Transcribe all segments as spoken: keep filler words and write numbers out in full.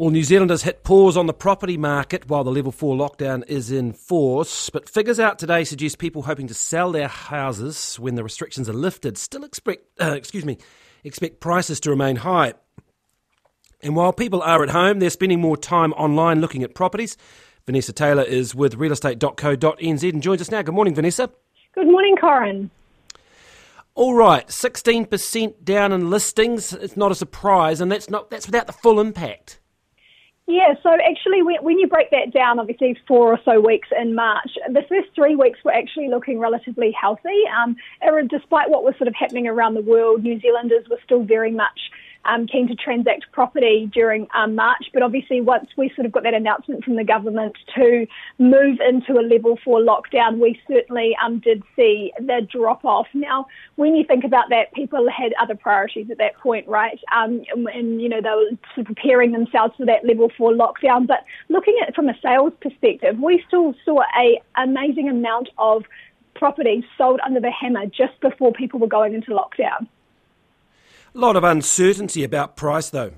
Well, New Zealanders hit pause on the property market while the level four lockdown is in force, but figures out today suggest people hoping to sell their houses when the restrictions are lifted still expect, uh, excuse me, expect prices to remain high. And while people are at home, they're spending more time online looking at properties. Vanessa Taylor is with real estate dot co dot n z and joins us now. Good morning, Vanessa. Good morning, Corin. All right, sixteen percent down in listings. It's not a surprise, and that's not that's without the full impact. Yeah, so actually when you break that down, obviously four or so weeks in March, the first three weeks were actually looking relatively healthy. Um, despite what was sort of happening around the world, New Zealanders were still very much um, keen to transact property during um, March. But obviously once we sort of got that announcement from the government to move into a level four lockdown, we certainly um, did see the drop off. Now, when you think about that, people had other priorities at that point, right? Um, and, and, you know, they were sort of preparing themselves for that level four lockdown. But looking at it from a sales perspective, we still saw a amazing amount of properties sold under the hammer just before people were going into lockdown. A lot of uncertainty about price, though.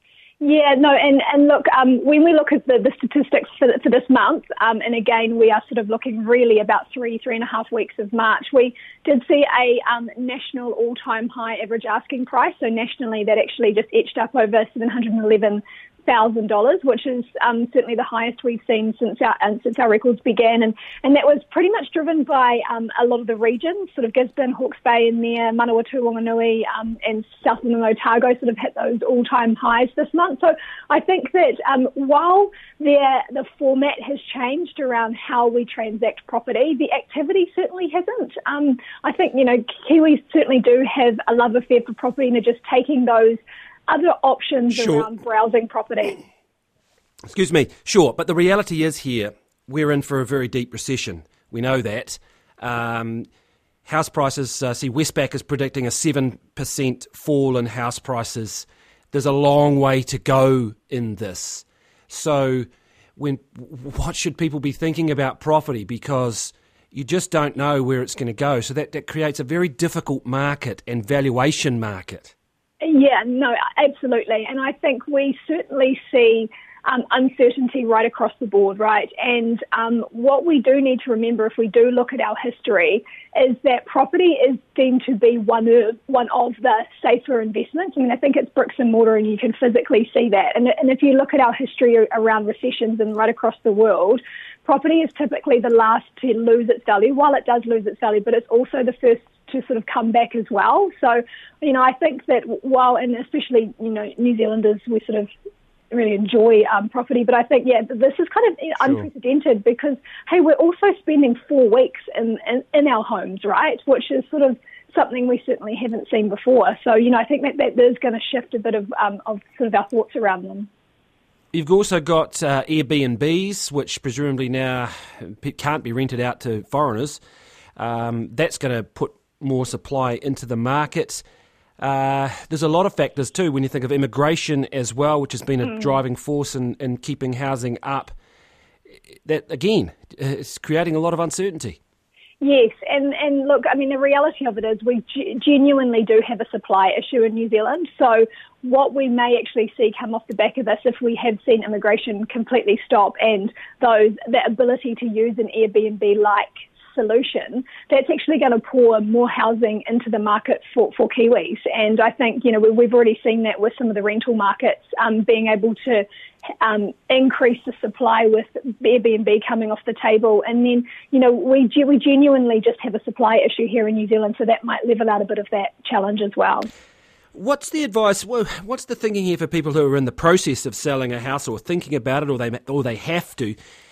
Yeah, no, and, and look, um, when we look at the, the statistics for, for this month, um, and again, we are sort of looking really about three, three and a half weeks of March, we did see a um, national all-time high average asking price. So nationally, that actually just etched up over seven hundred eleven thousand dollars, which is um, certainly the highest we've seen since our uh, since our records began, and and that was pretty much driven by um, a lot of the regions, sort of Gisborne, Hawke's Bay in there, Manawatu, Wanganui, um, and Southland and Otago sort of hit those all-time highs this month. So I think that um, while there, the format has changed around how we transact property, the activity certainly hasn't. Um, I think, you know, Kiwis certainly do have a love affair for property and are just taking those other options sure. around browsing property. Excuse me, sure, but the reality is here, we're in for a very deep recession. We know that. Um, house prices, uh, see, Westpac is predicting a seven percent fall in house prices. There's a long way to go in this. So when what should people be thinking about property? Because you just don't know where it's going to go. So that, that creates a very difficult market and valuation market. Yeah, no, absolutely. And I think we certainly see um, uncertainty right across the board, right? And um, what we do need to remember if we do look at our history is that property is deemed to be one of, one of the safer investments. I mean, I think it's bricks and mortar and you can physically see that. And, and if you look at our history around recessions and right across the world, property is typically the last to lose its value. While it does lose its value, but it's also the first to sort of come back as well. So, you know, I think that while, and especially, you know, New Zealanders, we sort of really enjoy um, property, but I think, yeah, this is kind of sure. unprecedented because, hey, we're also spending four weeks in, in, in our homes, right, which is sort of something we certainly haven't seen before. So, you know, I think that, that is going to shift a bit of, um, of sort of our thoughts around them. You've also got uh, Airbnbs, which presumably now can't be rented out to foreigners. Um, that's going to put more supply into the market. Uh, there's a lot of factors too when you think of immigration as well, which has been a mm. driving force in, in keeping housing up. That, again, is creating a lot of uncertainty. Yes, and, and look, I mean, the reality of it is we g- genuinely do have a supply issue in New Zealand. So what we may actually see come off the back of this, if we have seen immigration completely stop and those the ability to use an Airbnb-like solution, that's actually going to pour more housing into the market for, for Kiwis. And I think, you know, we, we've already seen that with some of the rental markets um, being able to um, increase the supply with Airbnb coming off the table. And then, you know, we, we genuinely just have a supply issue here in New Zealand, so that might level out a bit of that challenge as well. What's the advice, what's the thinking here for people who are in the process of selling a house or thinking about it or they or they have to?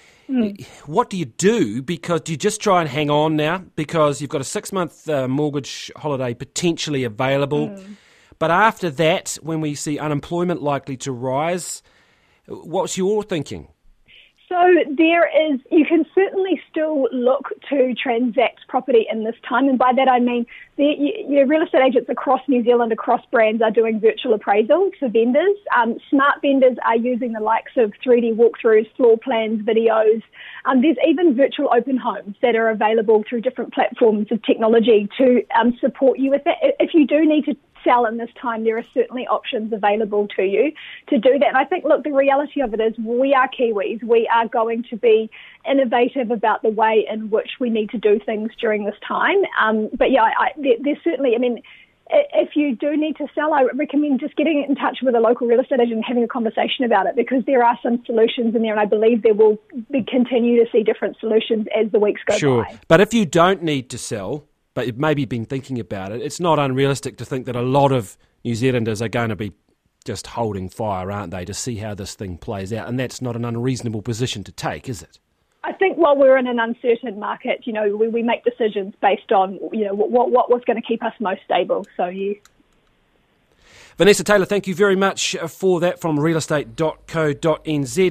Mm. What do you do? Because do you just try and hang on now because you've got a six-month uh, mortgage holiday potentially available? Mm. But after that, when we see unemployment likely to rise, what's your thinking? So there is, you can certainly still look to transact property in this time, and by that I mean the you know, real estate agents across New Zealand, across brands, are doing virtual appraisals for vendors. Um, smart vendors are using the likes of three D walkthroughs, floor plans, videos. Um, there's even virtual open homes that are available through different platforms of technology to um, support you with that. If you do need to sell in this time, there are certainly options available to you to do that. And I think, look, the reality of it is we are Kiwis. We are going to be innovative about the way in which we need to do things during this time. Um, but yeah, I, there, there's certainly, I mean, if you do need to sell, I recommend just getting in touch with a local real estate agent and having a conversation about it, because there are some solutions in there, and I believe there will be, continue to see different solutions as the weeks go sure. by. Sure, but if you don't need to sell, but you've maybe been thinking about it, it's not unrealistic to think that a lot of New Zealanders are going to be just holding fire, aren't they, to see how this thing plays out, and that's not an unreasonable position to take, is it? I think while we're in an uncertain market, you know, we, we make decisions based on, you know, what what was going to keep us most stable. So, yeah. Vanessa Taylor, thank you very much for that from real estate dot co dot n z.